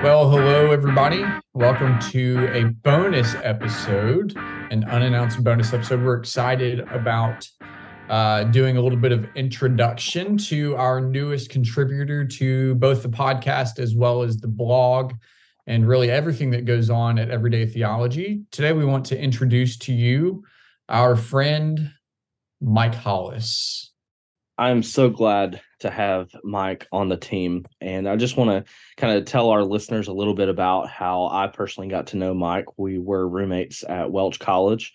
Well, hello, everybody. Welcome to a bonus episode, an unannounced bonus episode. We're excited about doing a little bit of introduction to our newest contributor to both the podcast as well as the blog and really everything that goes on at Everyday Theology. Today, we want to introduce to you our friend, Mike Hollis. I'm so glad to have Mike on the team. And I just want to kind of tell our listeners a little bit about how I personally got to know Mike. We were roommates at Welch College.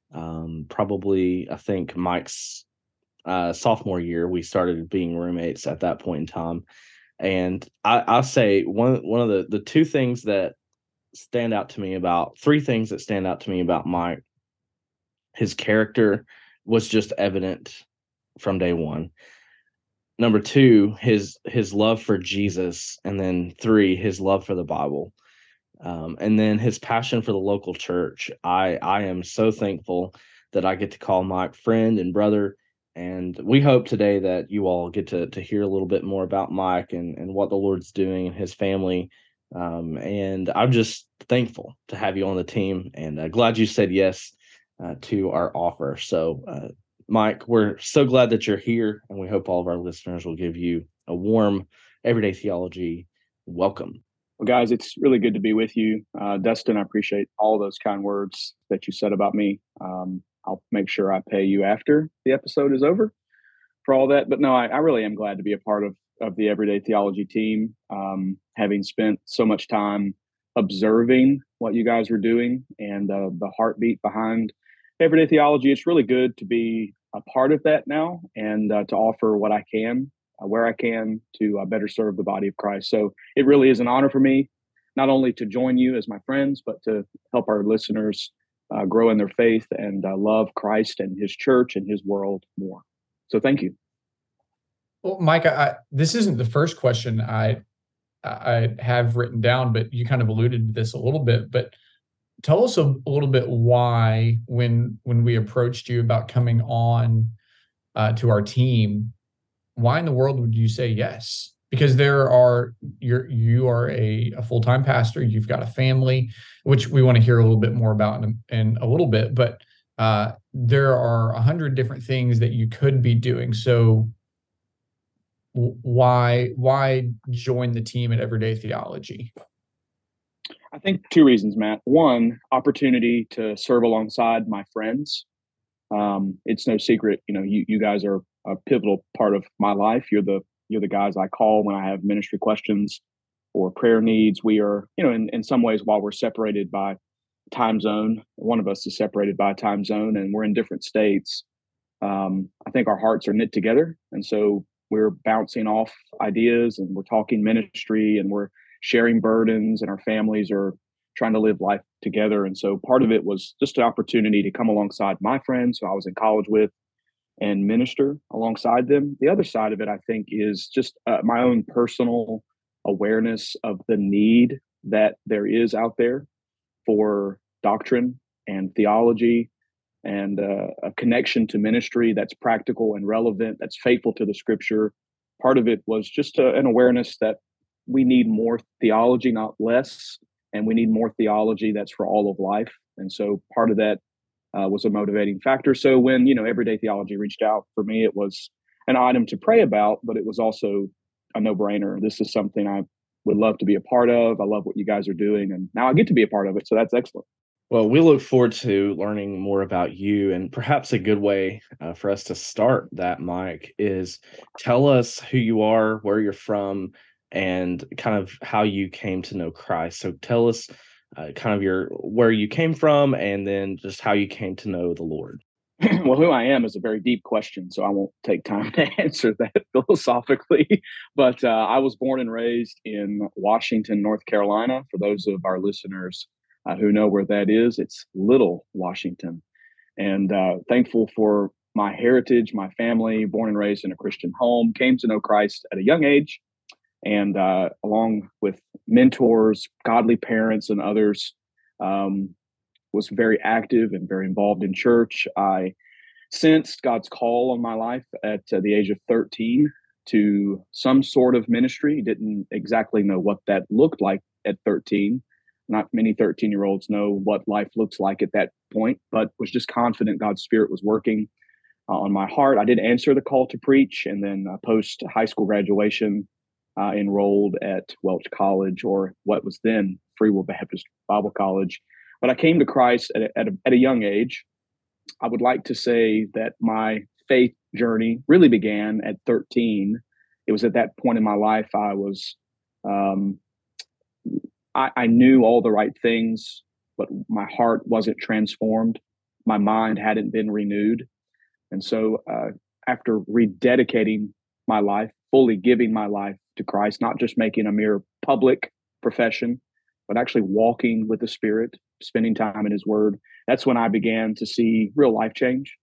Probably, I think Mike's sophomore year, we started being roommates at that point in time. And I'll say one of the two things that stand out to me about three things that stand out to me about Mike. His character was just evident from day one. Number two, his love for Jesus, and then three, his love for the Bible, and then his passion for the local church. I am so thankful that I get to call Mike friend and brother, and we hope today that you all get to hear a little bit more about Mike and what the Lord's doing and his family. And I'm just thankful to have you on the team, and glad you said yes to our offer. So Mike, we're so glad that you're here, and we hope all of our listeners will give you a warm Everyday Theology welcome. Well, guys, it's really good to be with you. Dustin, I appreciate all those kind words that you said about me. I'll make sure I pay you after the episode is over for all that. But no, I really am glad to be a part of the Everyday Theology team, having spent so much time observing what you guys were doing and the heartbeat behind Everyday Theology. It's really good to be a part of that now and to offer what I can, where I can, to better serve the body of Christ. So it really is an honor for me, not only to join you as my friends, but to help our listeners grow in their faith and love Christ and his church and his world more. So thank you. Well, Mike, this isn't the first question I have written down, but you kind of alluded to this a little bit. But tell us a little bit why, when we approached you about coming on to our team, why in the world would you say yes? Because you are a full-time pastor, you've got a family, which we want to hear a little bit more about in a little bit, but there are 100 different things that you could be doing. So why join the team at Everyday Theology? I think two reasons, Matt. One, opportunity to serve alongside my friends. It's no secret, you guys are a pivotal part of my life. You're the guys I call when I have ministry questions or prayer needs. We are, in some ways, while we're separated by time zone, one of us is separated by time zone, and we're in different states. I think our hearts are knit together, and so we're bouncing off ideas, and we're talking ministry, and we're sharing burdens, and our families are trying to live life together. And so part of it was just an opportunity to come alongside my friends who I was in college with and minister alongside them. The other side of it, I think, is just my own personal awareness of the need that there is out there for doctrine and theology and a connection to ministry that's practical and relevant, that's faithful to the scripture. Part of it was just an awareness that we need more theology, not less, and we need more theology that's for all of life. And so part of that was a motivating factor. So when, Everyday Theology reached out for me, it was an item to pray about, but it was also a no-brainer. This is something I would love to be a part of. I love what you guys are doing, and now I get to be a part of it. So that's excellent. Well, we look forward to learning more about you, and perhaps a good way for us to start that, Mike, is tell us who you are, where you're from, and kind of how you came to know Christ. So tell us kind of where you came from, and then just how you came to know the Lord. Well, who I am is a very deep question, so I won't take time to answer that philosophically. But I was born and raised in Washington, North Carolina. For those of our listeners who know where that is, it's Little Washington. And thankful for my heritage, my family, born and raised in a Christian home, came to know Christ at a young age. And along with mentors, godly parents, and others, was very active and very involved in church. I sensed God's call on my life at the age of 13 to some sort of ministry. Didn't exactly know what that looked like at 13. Not many 13-year-olds know what life looks like at that point, but was just confident God's Spirit was working on my heart. I did answer the call to preach, and then post high school graduation, enrolled at Welch College, or what was then Free Will Baptist Bible College. But I came to Christ at a young age. I would like to say that my faith journey really began at 13. It was at that point in my life I knew all the right things, but my heart wasn't transformed. My mind hadn't been renewed. And so after rededicating my life, fully giving my life to Christ, not just making a mere public profession, but actually walking with the Spirit, spending time in His Word, that's when I began to see real life change.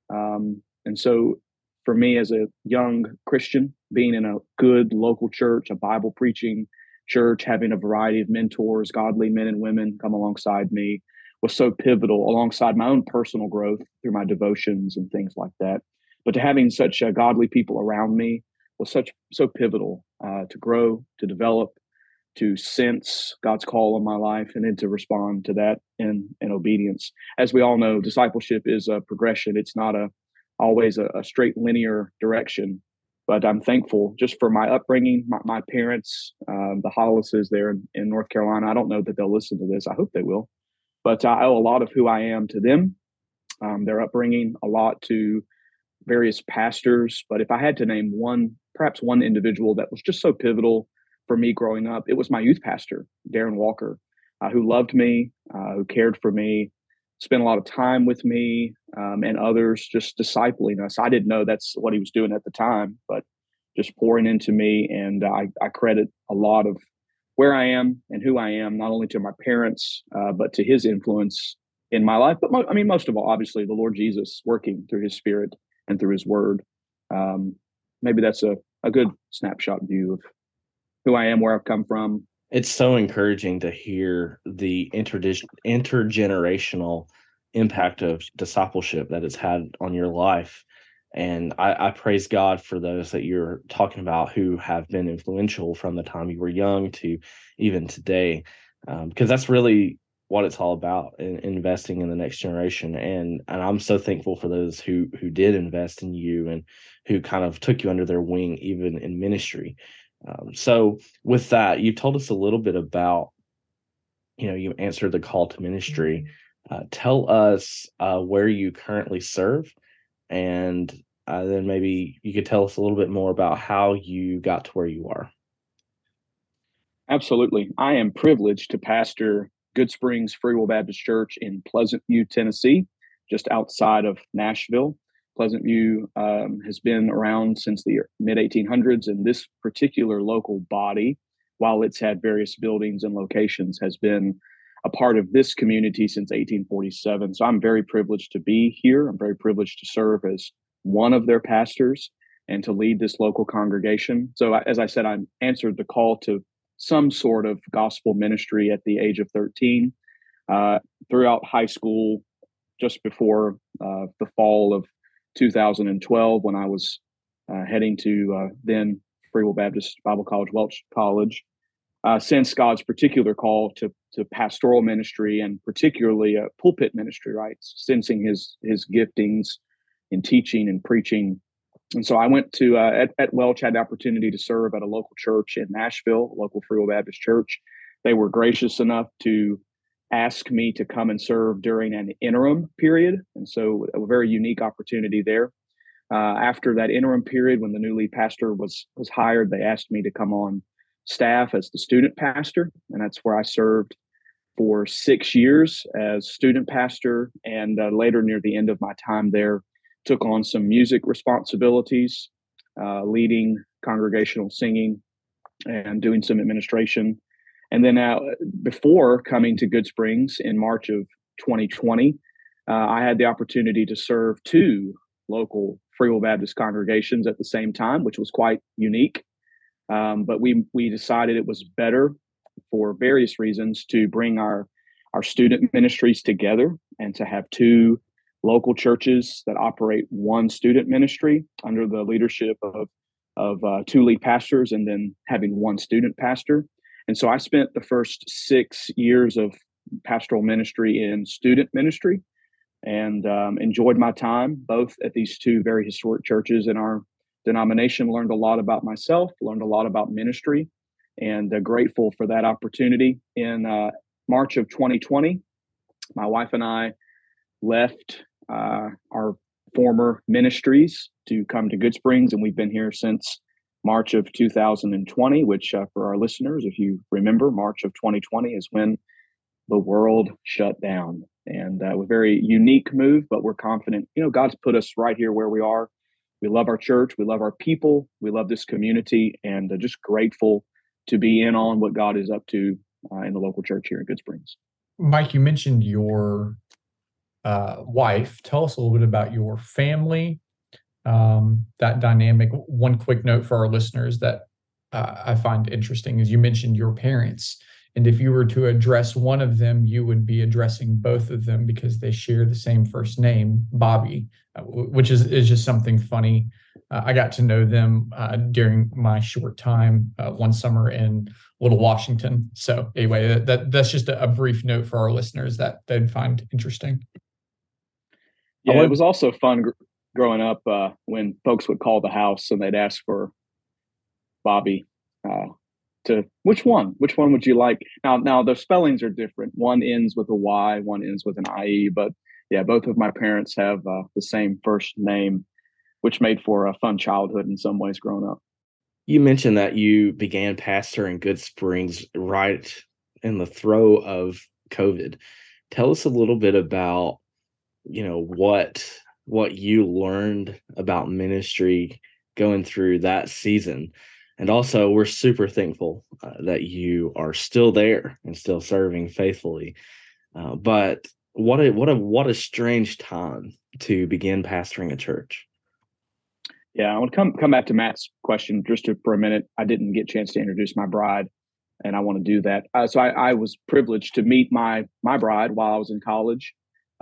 And so for me as a young Christian, being in a good local church, a Bible preaching church, having a variety of mentors, godly men and women come alongside me, was so pivotal alongside my own personal growth through my devotions and things like that. But to having such godly people around me was so pivotal to grow, to develop, to sense God's call on my life, and then to respond to that in obedience. As we all know, discipleship is a progression. It's not always a straight linear direction. But I'm thankful just for my upbringing, my parents, the Hollises there in North Carolina. I don't know that they'll listen to this. I hope they will. But I owe a lot of who I am to them, their upbringing, a lot to various pastors. But if I had to name perhaps one individual that was just so pivotal for me growing up, it was my youth pastor, Darren Walker, who loved me, who cared for me, spent a lot of time with me, and others, just discipling us. I didn't know that's what he was doing at the time, but just pouring into me. And I credit a lot of where I am and who I am, not only to my parents, but to his influence in my life. But most of all, obviously, the Lord Jesus working through His Spirit and through His Word. Maybe that's a good snapshot view of who I am, where I've come from. It's so encouraging to hear the intergenerational impact of discipleship that it's had on your life. And I praise God for those that you're talking about who have been influential from the time you were young to even today, because that's really what it's all about, in investing in the next generation. And I'm so thankful for those who did invest in you and who kind of took you under their wing, even in ministry. So with that, you told us a little bit about, you answered the call to ministry. Tell us where you currently serve, and then maybe you could tell us a little bit more about how you got to where you are. Absolutely. I am privileged to pastor Good Springs Free Will Baptist Church in Pleasant View, Tennessee, just outside of Nashville. Pleasant View has been around since the mid-1800s, and this particular local body, while it's had various buildings and locations, has been a part of this community since 1847. So I'm very privileged to be here. I'm very privileged to serve as one of their pastors and to lead this local congregation. So as I said, I answered the call to some sort of gospel ministry at the age of 13. Throughout high school, just before the fall of 2012, when I was heading to then Free Will Baptist Bible College, Welch College, sensed God's particular call to pastoral ministry, and particularly pulpit ministry, right? Sensing his giftings in teaching and preaching. And so I went to at Welch, had the opportunity to serve at a local church in Nashville, a local Free Will Baptist church. They were gracious enough to ask me to come and serve during an interim period. And so a very unique opportunity there. After that interim period, when the new lead pastor was hired, they asked me to come on staff as the student pastor. And that's where I served for 6 years as student pastor. And later, near the end of my time there, took on some music responsibilities, leading congregational singing and doing some administration. And then before coming to Good Springs in March of 2020, I had the opportunity to serve 2 local Free Will Baptist congregations at the same time, which was quite unique. But we decided it was better, for various reasons, to bring our student ministries together and to have 2 local churches that operate one student ministry under the leadership of 2 lead pastors, and then having one student pastor. And so I spent the first 6 years of pastoral ministry in student ministry, and enjoyed my time both at these two very historic churches in our denomination. Learned a lot about myself, learned a lot about ministry, and grateful for that opportunity. In March of 2020, my wife and I left our former ministries to come to Goodsprings, and we've been here since March of 2020, which for our listeners, if you remember, March of 2020 is when the world shut down. And a very unique move, but we're confident, God's put us right here where we are. We love our church. We love our people. We love this community, and just grateful to be in on what God is up to in the local church here in Goodsprings. Mike, you mentioned your wife. Tell us a little bit about your family, that dynamic. One quick note for our listeners that I find interesting is you mentioned your parents. And if you were to address one of them, you would be addressing both of them because they share the same first name, Bobby, which is just something funny. I got to know them during my short time one summer in Little Washington. So anyway, that's just a brief note for our listeners that they'd find interesting. Yeah, it was also fun growing up when folks would call the house and they'd ask for Bobby. To which one would you like? Now the spellings are different. One ends with a Y, one ends with an IE, but yeah, both of my parents have the same first name, which made for a fun childhood in some ways growing up. You mentioned that you began pastoring Goodsprings right in the throe of COVID. Tell us a little bit about, what you learned about ministry going through that season. And also, we're super thankful that you are still there and still serving faithfully. But what a strange time to begin pastoring a church. Yeah, I want to come back to Matt's question for a minute. I didn't get a chance to introduce my bride, and I want to do that. So I was privileged to meet my bride while I was in college.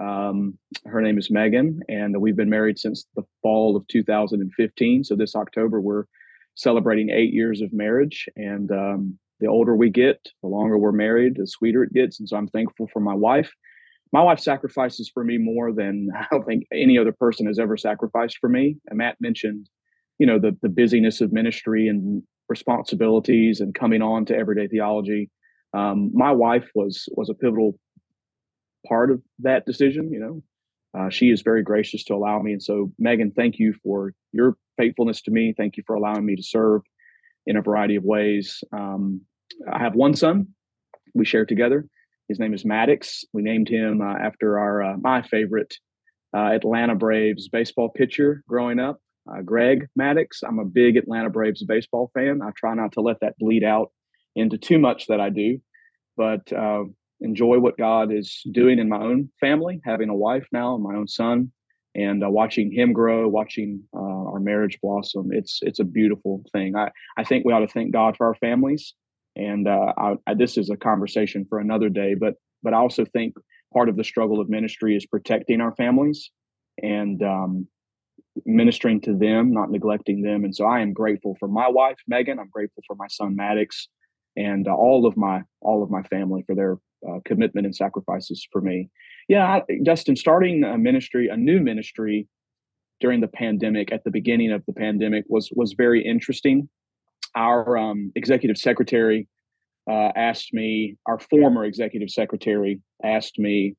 Her name is Megan, and we've been married since the fall of 2015. So this October, we're celebrating 8 years of marriage. And the older we get, the longer we're married, the sweeter it gets. And so I'm thankful for my wife. My wife sacrifices for me more than I don't think any other person has ever sacrificed for me. And Matt mentioned, the busyness of ministry and responsibilities and coming on to everyday theology. My wife was a pivotal part of that decision. She is very gracious to allow me. And so, Megan, thank you for your faithfulness to me. Thank you for allowing me to serve in a variety of ways. I have one son. We share together. His name is Maddox. We named him after my favorite Atlanta Braves baseball pitcher growing up, Greg Maddux. I'm a big Atlanta Braves baseball fan. I try not to let that bleed out into too much that I do, but enjoy what God is doing in my own family, having a wife now and my own son, and watching him grow, watching our marriage blossom. It's a beautiful thing. I think we ought to thank God for our families. And this is a conversation for another day, but I also think part of the struggle of ministry is protecting our families and ministering to them, not neglecting them. And so I am grateful for my wife, Megan. I'm grateful for my son, Maddox, and all of my family for their commitment and sacrifices for me. Yeah, Dustin, starting a new ministry during the pandemic, at the beginning of the pandemic, was very interesting. Our executive secretary asked me, our former executive secretary asked me,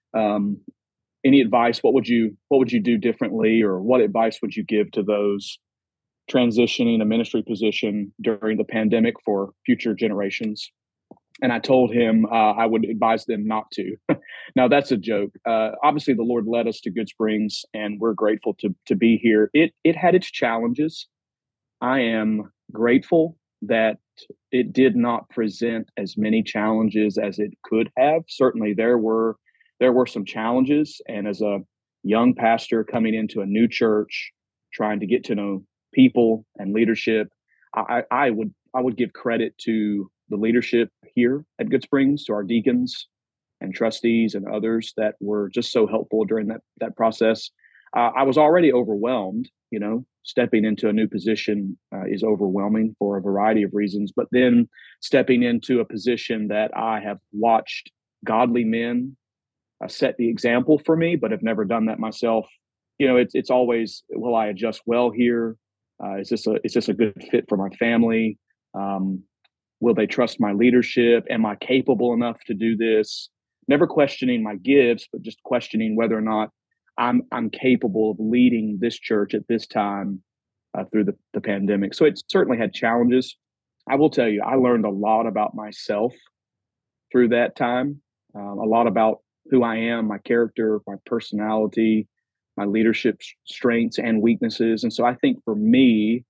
any advice? What would you do differently, or what advice would you give to those transitioning a ministry position during the pandemic for future generations? And I told him I would advise them not to. Now, that's a joke. Obviously, the Lord led us to Goodsprings, and we're grateful to be here. It had its challenges. I am grateful that it did not present as many challenges as it could have. Certainly, there were some challenges. And as a young pastor coming into a new church, trying to get to know people and leadership, I would give credit to the leadership here at Goodsprings, to our deacons and trustees and others that were just so helpful during that process. I was already overwhelmed. Stepping into a new position is overwhelming for a variety of reasons. But then stepping into a position that I have watched godly men set the example for me, but have never done that myself. It's always, will I adjust well here? Is this a good fit for my family? Um, will they trust my leadership? Am I capable enough to do this? Never questioning my gifts, but just questioning whether or not I'm capable of leading this church at this time through the pandemic. So it certainly had challenges. I will tell you, I learned a lot about myself through that time, a lot about who I am, my character, my personality, my leadership strengths and weaknesses. And so I think for me,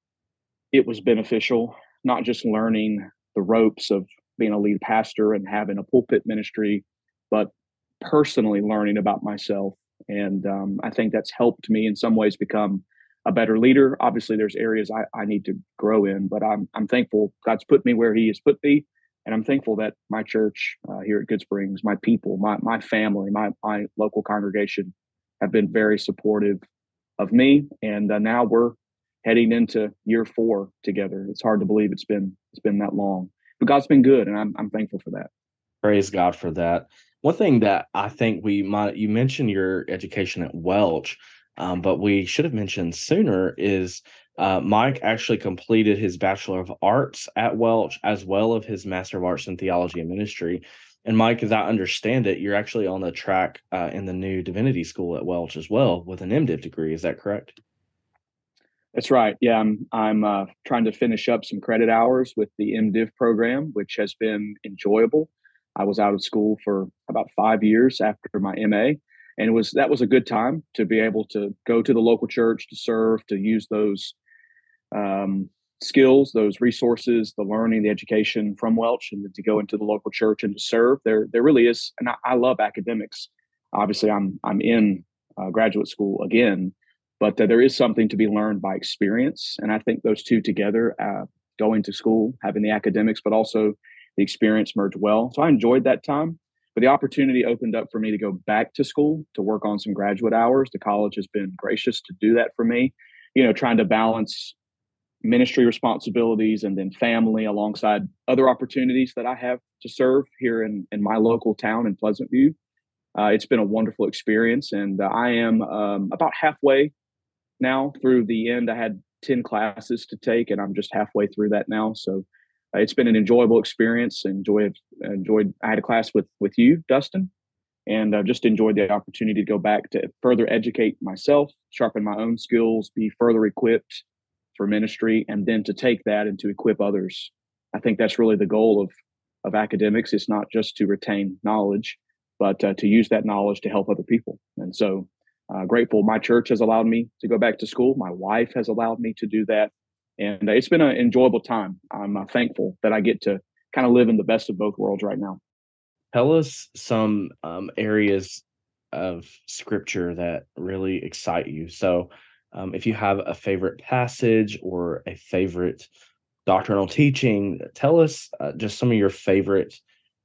it was beneficial, not just learning the ropes of being a lead pastor and having a pulpit ministry, but personally learning about myself. And I think that's helped me in some ways become a better leader. Obviously, there's areas I need to grow in, but I'm thankful God's put me where He has put me. And I'm thankful that my church here at Goodsprings, my people, my family, my local congregation have been very supportive of me. And now we're heading into year 4 together. It's hard to believe it's been that long, but God's been good, and I'm thankful for that. Praise God for that. One thing that I think you mentioned your education at Welch, but we should have mentioned sooner is Mike actually completed his Bachelor of Arts at Welch as well as his Master of Arts in Theology and Ministry. And Mike, as I understand it, you're actually on the track in the new divinity school at Welch as well with an MDiv degree. Is that correct? That's right. Yeah, I'm trying to finish up some credit hours with the MDiv program, which has been enjoyable. I was out of school for about 5 years after my MA, and that was a good time to be able to go to the local church to serve, to use those skills, those resources, the learning, the education from Welch, and to go into the local church and to serve. There really is, and I love academics. Obviously, I'm in graduate school again, but there is something to be learned by experience. And I think those two together, going to school, having the academics, but also the experience merge well. So I enjoyed that time. But the opportunity opened up for me to go back to school to work on some graduate hours. The college has been gracious to do that for me, trying to balance ministry responsibilities and then family alongside other opportunities that I have to serve here in my local town in Pleasant View. It's been a wonderful experience, and I am about halfway now through the end. I had 10 classes to take, and I'm just halfway through that now. So it's been an enjoyable experience. Enjoyed. I had a class with you, Dustin, and I've just enjoyed the opportunity to go back to further educate myself, sharpen my own skills, be further equipped for ministry, and then to take that and to equip others. I think that's really the goal of academics. It's not just to retain knowledge, but to use that knowledge to help other people. And so grateful my church has allowed me to go back to school. My wife has allowed me to do that. And it's been an enjoyable time. I'm thankful that I get to kind of live in the best of both worlds right now. Tell us some areas of scripture that really excite you. So if you have a favorite passage or a favorite doctrinal teaching, tell us just some of your favorite.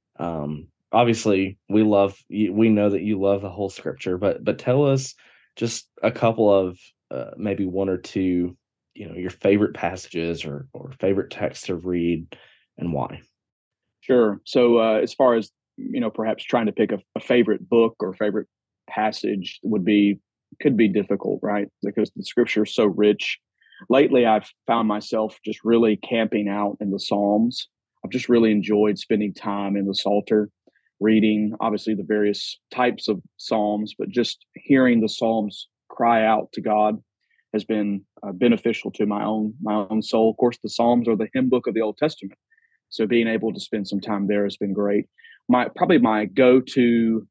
Obviously, we know that you love the whole scripture, but tell us just a couple of maybe one or two, your favorite passages or favorite texts to read and why. Sure. So as far as, perhaps trying to pick a favorite book or favorite passage could be difficult, right? Because the scripture is so rich. Lately, I've found myself just really camping out in the Psalms. I've just really enjoyed spending time in the Psalter, reading obviously the various types of Psalms, but just hearing the Psalms cry out to God has been beneficial to my own soul. Of course, the Psalms are the hymn book of the Old Testament, so being able to spend some time there has been great. Probably my go-to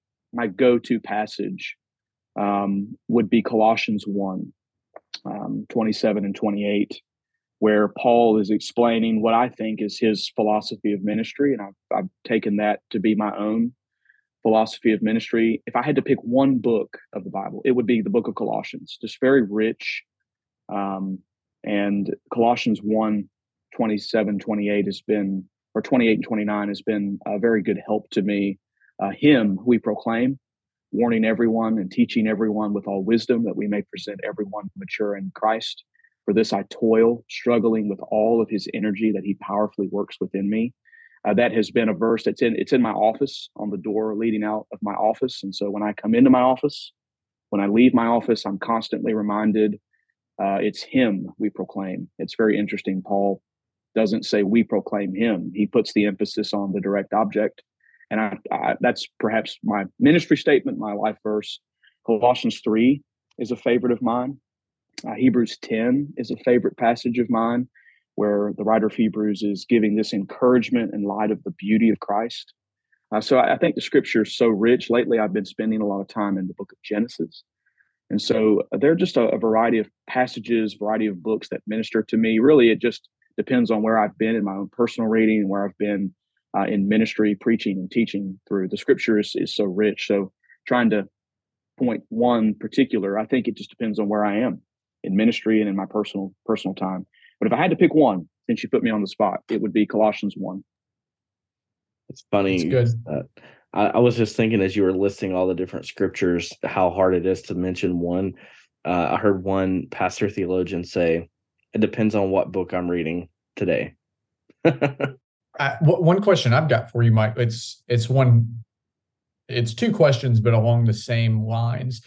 passage would be Colossians 1, 27 and 28, where Paul is explaining what I think is his philosophy of ministry. And I've taken that to be my own philosophy of ministry. If I had to pick one book of the Bible, it would be the book of Colossians, just very rich. And Colossians 1, 27, 28 has been, or 28 and 29 has been a very good help to me. Him we proclaim, warning everyone and teaching everyone with all wisdom, that we may present everyone mature in Christ. For this I toil, struggling with all of his energy that he powerfully works within me. That has been a verse it's in my office, on the door leading out of my office. And so when I come into my office, when I leave my office, I'm constantly reminded it's him we proclaim. It's very interesting. Paul doesn't say we proclaim him. He puts the emphasis on the direct object. And that's perhaps my ministry statement, my life verse. Colossians 3 is a favorite of mine. Hebrews 10 is a favorite passage of mine, where the writer of Hebrews is giving this encouragement in light of the beauty of Christ. So I think the scripture is so rich. Lately, I've been spending a lot of time in the book of Genesis. And so there are just a variety of passages, variety of books that minister to me. Really, it just depends on where I've been in my own personal reading and where I've been in ministry, preaching and teaching through. The scripture is so rich. So trying to point one particular, I think it just depends on where I am in ministry and in my personal time. But if I had to pick one, since you put me on the spot, it would be Colossians 1. It's funny. It's good. I was just thinking, as you were listing all the different scriptures, how hard it is to mention one. I heard one pastor theologian say, it depends on what book I'm reading today. One question I've got for you, Mike, it's two questions, but along the same lines.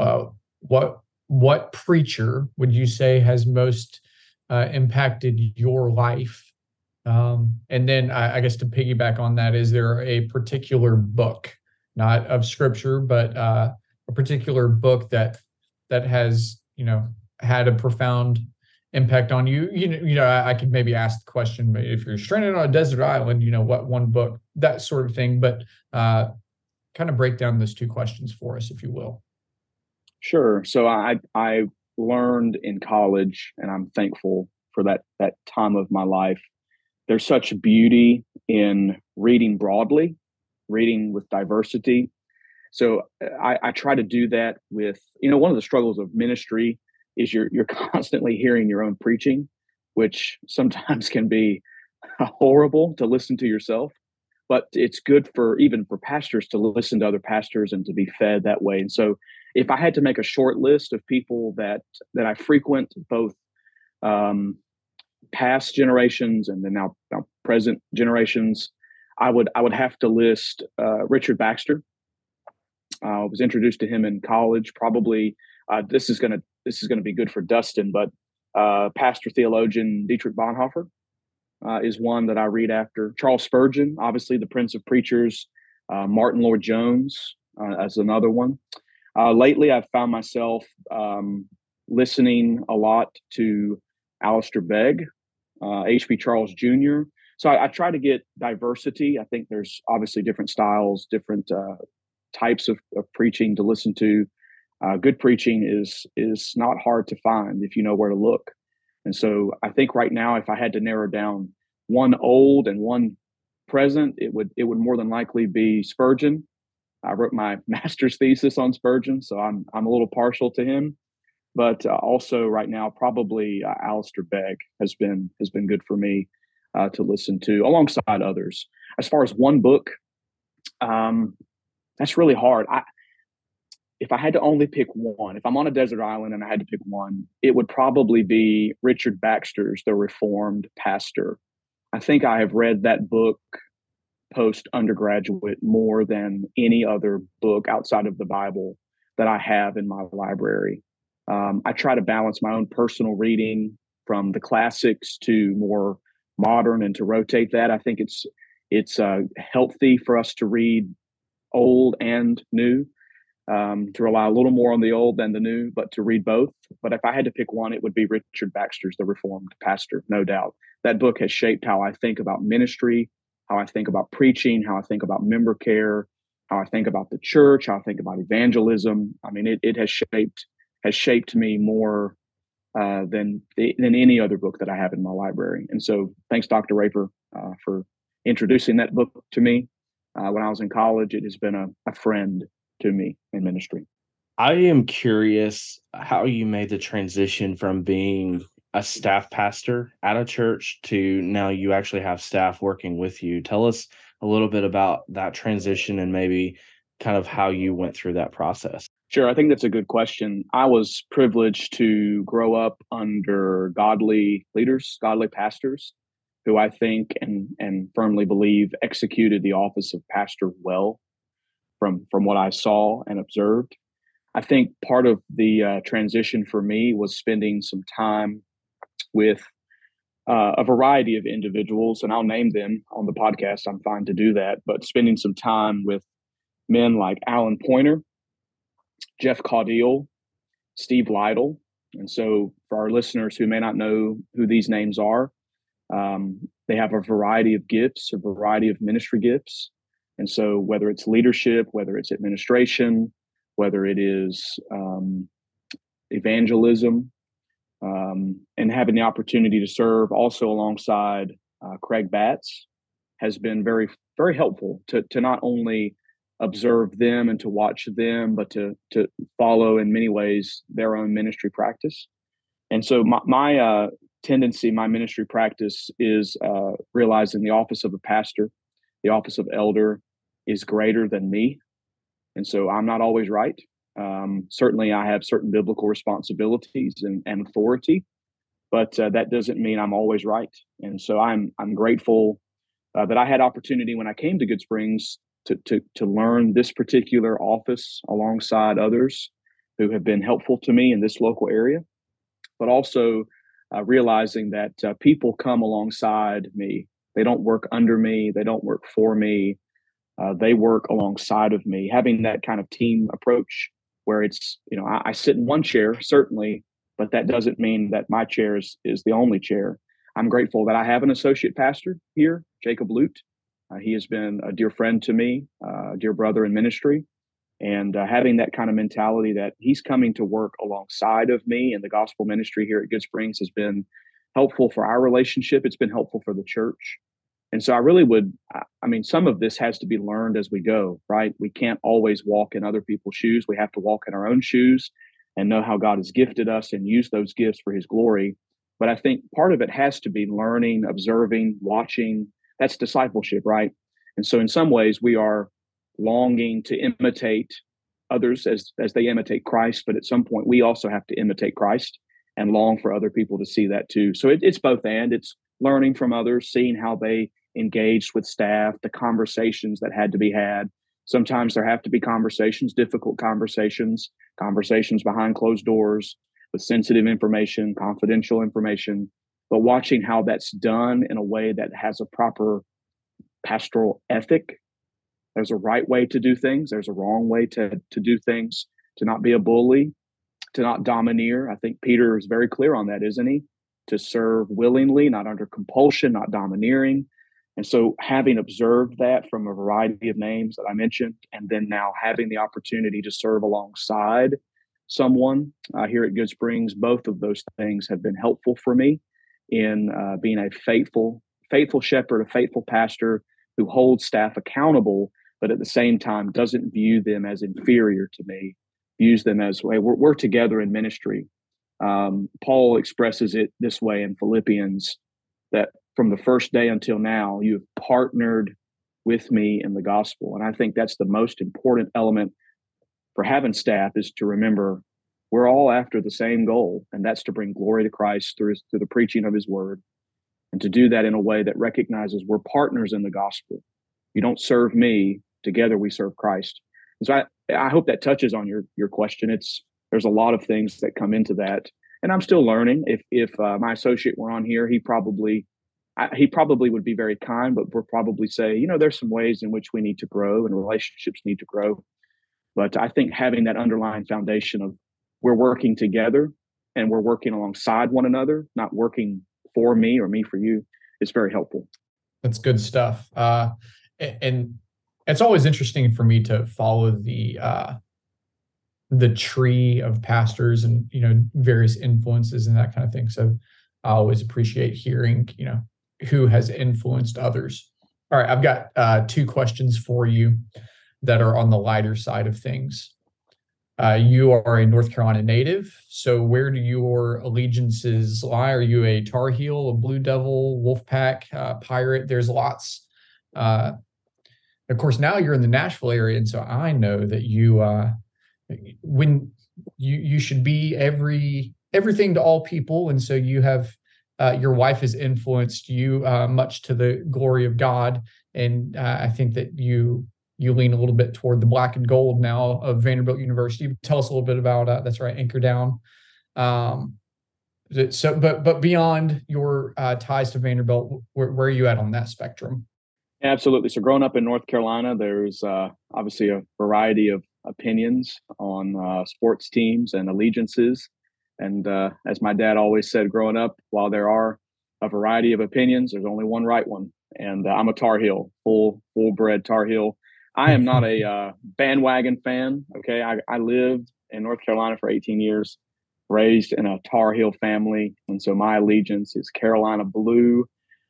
What preacher would you say has most impacted your life? And then I guess to piggyback on that, is there a particular book, not of scripture, but a particular book that has, had a profound impact on you? I could maybe ask the question, but if you're stranded on a desert island, what one book, that sort of thing, but kind of break down those two questions for us, if you will. Sure. So I learned in college, and I'm thankful for that time of my life. There's such beauty in reading broadly, reading with diversity. So I try to do that with, one of the struggles of ministry is you're constantly hearing your own preaching, which sometimes can be horrible to listen to yourself. But it's good even for pastors to listen to other pastors and to be fed that way. And so if I had to make a short list of people that I frequent, both past generations and then now present generations, I would have to list Richard Baxter. I was introduced to him in college. Probably this is gonna be good for Dustin, but pastor theologian Dietrich Bonhoeffer is one that I read after. Charles Spurgeon, obviously the Prince of Preachers. Martin Lloyd-Jones as another one. Lately, I've found myself listening a lot to Alistair Begg, H.B. Charles Jr. So I try to get diversity. I think there's obviously different styles, different types of preaching to listen to. Good preaching is not hard to find if you know where to look. And so I think right now, if I had to narrow down one old and one present, it would more than likely be Spurgeon. I wrote my master's thesis on Spurgeon, so I'm a little partial to him. But also right now, probably Alistair Begg has been good for me to listen to alongside others. As far as one book, that's really hard. If I had to only pick one, if I'm on a desert island and I had to pick one, it would probably be Richard Baxter's The Reformed Pastor. I think I have read that book post undergraduate more than any other book outside of the Bible that I have in my library. I try to balance my own personal reading from the classics to more modern and to rotate that. I think it's healthy for us to read old and new, to rely a little more on the old than the new, but to read both. But if I had to pick one, it would be Richard Baxter's The Reformed Pastor, no doubt. That book has shaped how I think about ministry, how I think about preaching, how I think about member care, how I think about the church, how I think about evangelism. I mean, it has shaped me more than any other book that I have in my library. And so thanks, Dr. Raper, for introducing that book to me. When I was in college, it has been a friend to me in ministry. I am curious how you made the transition from being a staff pastor at a church to now you actually have staff working with you. Tell us a little bit about that transition and maybe kind of how you went through that process. Sure. I think that's a good question. I was privileged to grow up under godly leaders, godly pastors, who I think and firmly believe executed the office of pastor well from what I saw and observed. I think part of the transition for me was spending some time with a variety of individuals, and I'll name them on the podcast. I'm fine to do that, but spending some time with men like Alan Pointer, Jeff Caudill, Steve Lytle. And so, for our listeners who may not know who these names are, they have a variety of gifts, a variety of ministry gifts. And so, whether it's leadership, whether it's administration, whether it is evangelism, and having the opportunity to serve also alongside Craig Batts has been very, very helpful to not only observe them and to watch them, but to follow in many ways their own ministry practice. And so my tendency, my ministry practice is realizing the office of a pastor, the office of elder is greater than me. And so I'm not always right. Certainly I have certain biblical responsibilities and authority, but that doesn't mean I'm always right. And so I'm grateful that I had opportunity when I came to Good Springs to learn this particular office alongside others who have been helpful to me in this local area, but also realizing that people come alongside me. They don't work under me. They don't work for me. They work alongside of me, having that kind of team approach where it's, I sit in one chair, certainly, but that doesn't mean that my chair is the only chair. I'm grateful that I have an associate pastor here, Jacob Lute. He has been a dear friend to me, a dear brother in ministry, and having that kind of mentality that he's coming to work alongside of me in the gospel ministry here at Good Springs has been helpful for our relationship. It's been helpful for the church. And so some of this has to be learned as we go, right? We can't always walk in other people's shoes. We have to walk in our own shoes and know how God has gifted us and use those gifts for his glory. But I think part of it has to be learning, observing, watching. That's discipleship, right? And so in some ways we are longing to imitate others as they imitate Christ, but at some point we also have to imitate Christ and long for other people to see that too. So it's both and. It's learning from others, seeing how they engaged with staff, the conversations that had to be had. Sometimes there have to be conversations, difficult conversations behind closed doors with sensitive information, confidential information, but watching how that's done in a way that has a proper pastoral ethic. There's a right way to do things. There's a wrong way to do things, to not be a bully, to not domineer. I think Peter is very clear on that, isn't he? To serve willingly, not under compulsion, not domineering. And so having observed that from a variety of names that I mentioned, and then now having the opportunity to serve alongside someone here at Good Springs, both of those things have been helpful for me in being a faithful shepherd, a faithful pastor who holds staff accountable, but at the same time doesn't view them as inferior to me, views them as, hey, we're together in ministry. Paul expresses it this way in Philippians, that from the first day until now, you've partnered with me in the gospel. And I think that's the most important element for having staff, is to remember we're all after the same goal, and that's to bring glory to Christ through the preaching of his word, and to do that in a way that recognizes we're partners in the gospel. You don't serve me, together we serve Christ. And so I hope that touches on your question. There's a lot of things that come into that, and I'm still learning. If my associate were on here, he probably would be very kind, but we'll probably say, there's some ways in which we need to grow and relationships need to grow. But I think having that underlying foundation of we're working together and we're working alongside one another, not working for me or me for you, is very helpful. That's good stuff. And it's always interesting for me to follow the tree of pastors and, various influences and that kind of thing. So I always appreciate hearing, who has influenced others. All right. I've got 2 questions for you that are on the lighter side of things. You are a North Carolina native. So where do your allegiances lie? Are you a Tar Heel, a Blue Devil, Wolfpack, Pirate? There's lots Of course, now you're in the Nashville area, and so I know that when you should be everything to all people, and so you have your wife has influenced you much to the glory of God, and I think that you lean a little bit toward the black and gold now of Vanderbilt University. Tell us a little bit about that's right, Anchor Down. Um, but beyond your ties to Vanderbilt, where are you at on that spectrum? Absolutely. So growing up in North Carolina, there's obviously a variety of opinions on sports teams and allegiances. And as my dad always said growing up, while there are a variety of opinions, there's only one right one. And I'm a Tar Heel, full bred Tar Heel. I am not a bandwagon fan. Okay, I lived in North Carolina for 18 years, raised in a Tar Heel family, and so my allegiance is Carolina blue.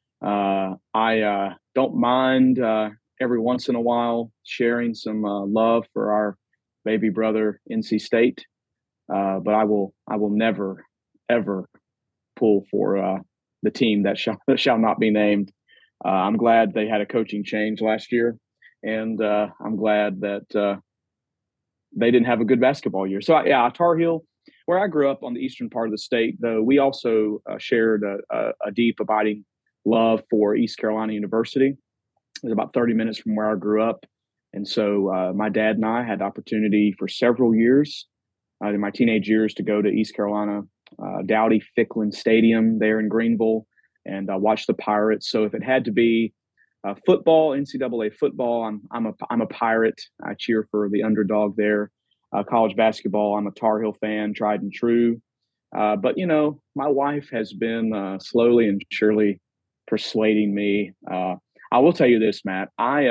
I don't mind every once in a while sharing some love for our baby brother NC State, but I will never ever pull for the team that shall not be named. I'm glad they had a coaching change last year, and I'm glad that they didn't have a good basketball year. So yeah, Tar Heel. Where I grew up on the eastern part of the state, though, we also shared a deep, abiding love for East Carolina University. It was about 30 minutes from where I grew up. And so my dad and I had the opportunity for several years in my teenage years to go to East Carolina, Dowdy-Ficklin Stadium there in Greenville, and watch the Pirates. So if it had to be football, NCAA football, I'm a Pirate. I cheer for the underdog there. College basketball, I'm a Tar Heel fan, tried and true. But my wife has been slowly and surely persuading me. I will tell you this, Matt.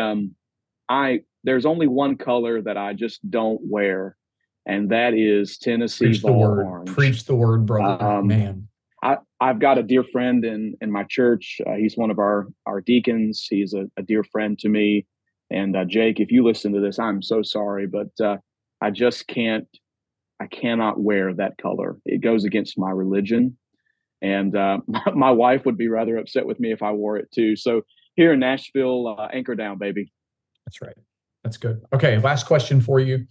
There's only one color that I just don't wear, and that is Tennessee Preach the Vol word. Orange. Preach the word, brother. Man. I've got a dear friend in my church. He's one of our deacons. He's a dear friend to me. And Jake, if you listen to this, I'm so sorry, but I just can't. I cannot wear that color. It goes against my religion, and my wife would be rather upset with me if I wore it too. So here in Nashville, anchor down, baby. That's right. That's good. Okay, last question for you: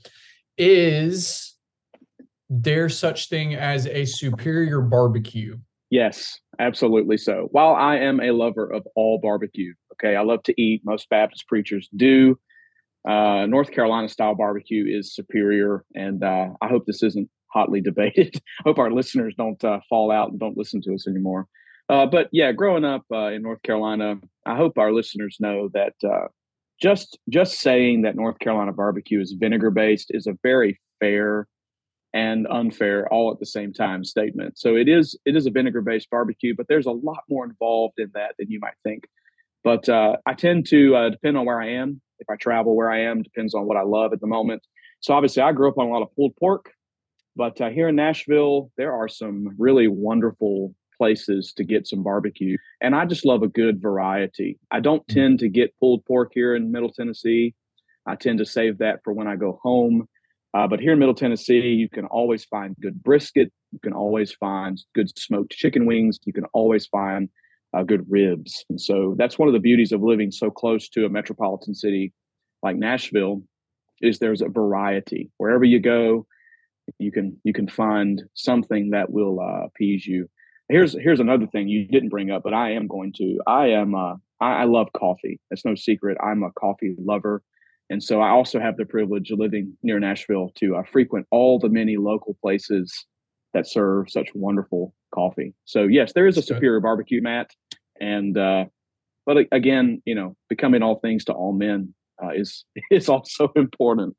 is there such thing as a superior barbecue? Yes, absolutely. So while I am a lover of all barbecue, okay, I love to eat. Most Baptist preachers do. North Carolina style barbecue is superior, and I hope this isn't hotly debated. I hope our listeners don't fall out and don't listen to us anymore. But yeah, growing up in North Carolina, I hope our listeners know that just saying that North Carolina barbecue is vinegar based is a very fair and unfair all at the same time statement. So it is a vinegar based barbecue, but there's a lot more involved in that than you might think. But I tend to depend on where I am. If I travel, where I am depends on what I love at the moment. So obviously, I grew up on a lot of pulled pork, but here in Nashville, there are some really wonderful places to get some barbecue, and I just love a good variety. I don't tend to get pulled pork here in Middle Tennessee. I tend to save that for when I go home. But here in Middle Tennessee, you can always find good brisket. You can always find good smoked chicken wings. You can always find good ribs. And so that's one of the beauties of living so close to a metropolitan city like Nashville is there's a variety. Wherever you go, you can find something that will appease you. Here's another thing you didn't bring up, but I am going to. I love coffee. It's no secret. I'm a coffee lover. And so I also have the privilege of living near Nashville to frequent all the many local places that serve such wonderful coffee. So yes, there is a superior barbecue, Matt. And but again, becoming all things to all men is also important.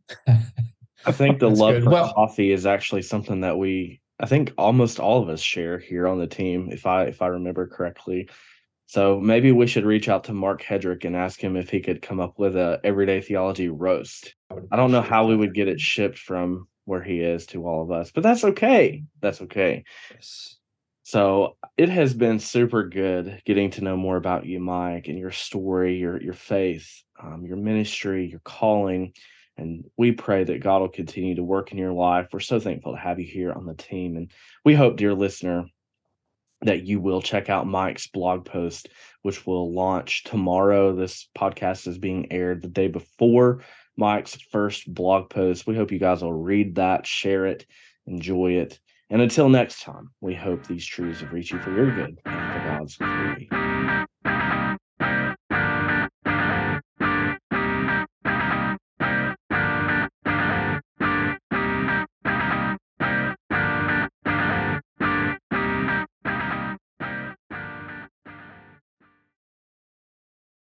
I think the love for coffee is actually something that I think almost all of us share here on the team, if I remember correctly. So maybe we should reach out to Mark Hedrick and ask him if he could come up with a everyday theology roast. I don't know how we would get it shipped from where he is to all of us, but that's okay. That's okay. Yes. So it has been super good getting to know more about you, Mike, and your story, your faith, your ministry, your calling. And we pray that God will continue to work in your life. We're so thankful to have you here on the team. And we hope, dear listener, that you will check out Mike's blog post, which will launch tomorrow. This podcast is being aired the day before Mike's first blog post. We hope you guys will read that, share it, enjoy it. And until next time, we hope these truths have reached you for your good and for God's glory.